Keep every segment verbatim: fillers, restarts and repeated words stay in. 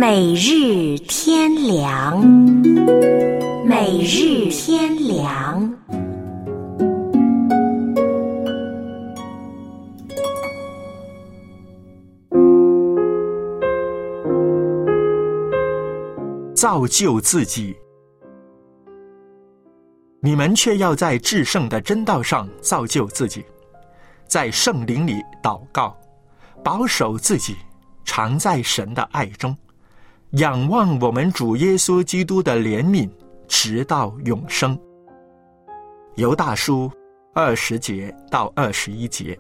每日天良，每日天良。 造就自己，你们却要在至圣的真道上造就自己，在圣灵里祷告，保守自己，常在神的爱中，仰望我们主耶稣基督的怜悯，直到永生。犹大书二十节到二十一节。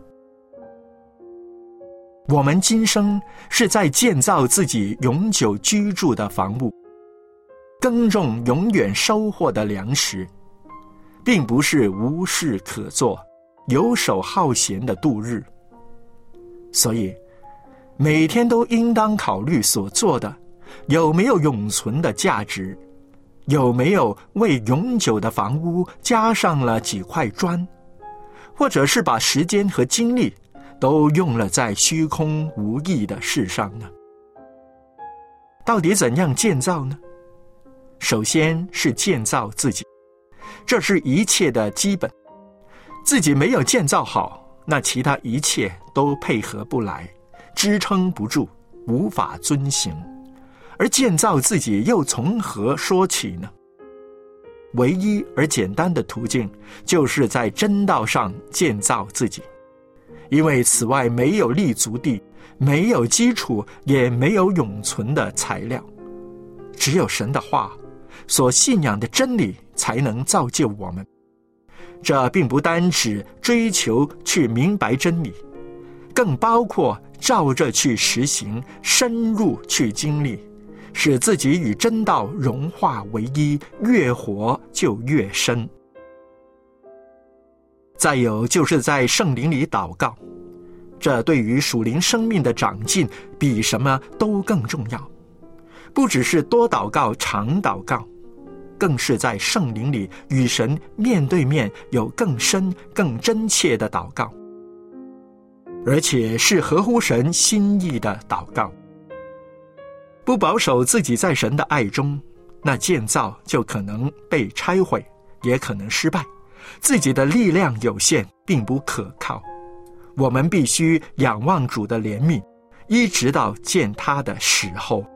我们今生是在建造自己永久居住的房屋，耕种永远收获的粮食，并不是无事可做，游手好闲的度日。所以每天都应当考虑所做的有没有永存的价值，有没有为永久的房屋加上了几块砖，或者是把时间和精力都用了在虚空无益的事上呢？到底怎样建造呢？首先是建造自己，这是一切的基本。自己没有建造好，那其他一切都配合不来，支撑不住，无法遵行。而建造自己又从何说起呢？唯一而简单的途径，就是在真道上建造自己，因为此外没有立足地，没有基础，也没有永存的材料。只有神的话，所信仰的真理才能造就我们。这并不单指追求去明白真理，更包括照着去实行，深入去经历，使自己与真道融化为一，越活就越深。再有就是在圣灵里祷告，这对于属灵生命的长进比什么都更重要。不只是多祷告、常祷告，更是在圣灵里与神面对面有更深更真切的祷告，而且是合乎神心意的祷告。不保守自己在神的爱中，那建造就可能被拆毁，也可能失败。自己的力量有限，并不可靠。我们必须仰望主的怜悯，一直到见他的时候。